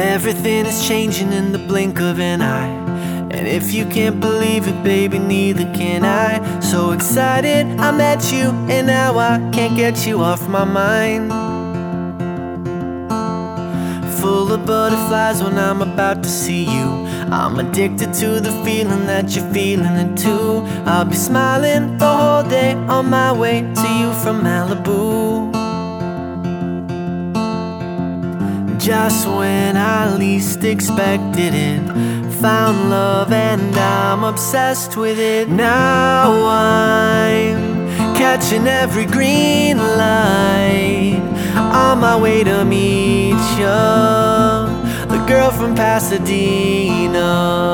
Everything is changing in the blink of an eye, and if you can't believe it, baby, neither can I. So excited I met you, and now I can't get you off my mind. Full of butterflies when I'm about to see you. I'm addicted to the feeling that you're feeling it too. I'll be smiling the whole day on my way to you from Malibu. Just when I least expected it, found love and I'm obsessed with it. Now I'm catching every green light, on my way to meet you, the girl from Pasadena.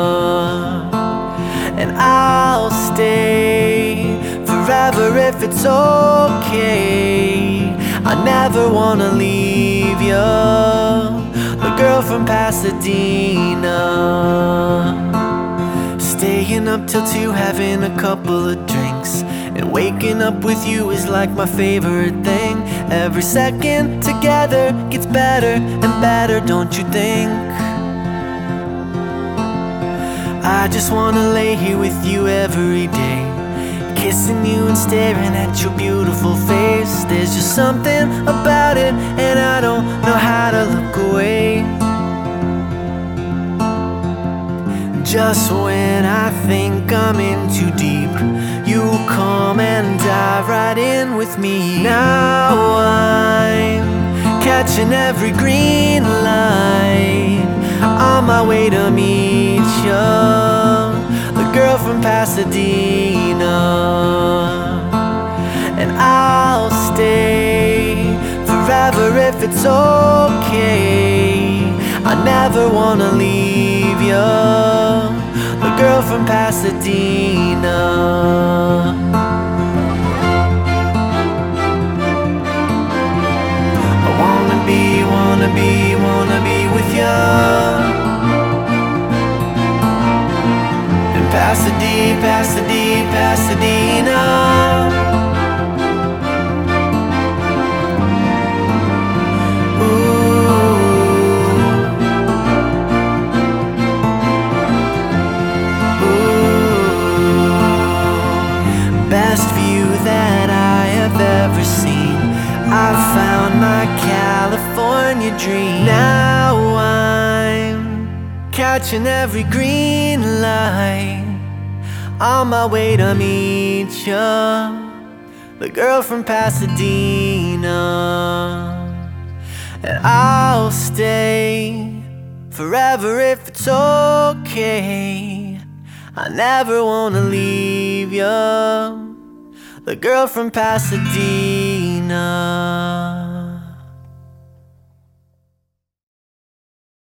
And I'll stay forever if it's okay. I never wanna leave you, the girl from Pasadena. Staying up till 2, having a couple of drinks, and waking up with you is like my favorite thing. Every second together gets better and better, don't you think? I just wanna lay here with you every day, kissing you and staring at your beautiful face. There's just something about it, and I don't know how to look away. Just when I think I'm in too deep, you come and dive right in with me. Now I'm catching every green light, on my way to meet you, the girl from Pasadena. And I'll stay forever if it's okay. I never wanna leave you, the girl from Pasadena. I wanna be with you in Pasadena. Best view that I have ever seen. I've found my California dream. Now I'm catching every green light, on my way to meet you, the girl from Pasadena. And I'll stay forever if it's okay. I never wanna leave you, the girl from Pasadena.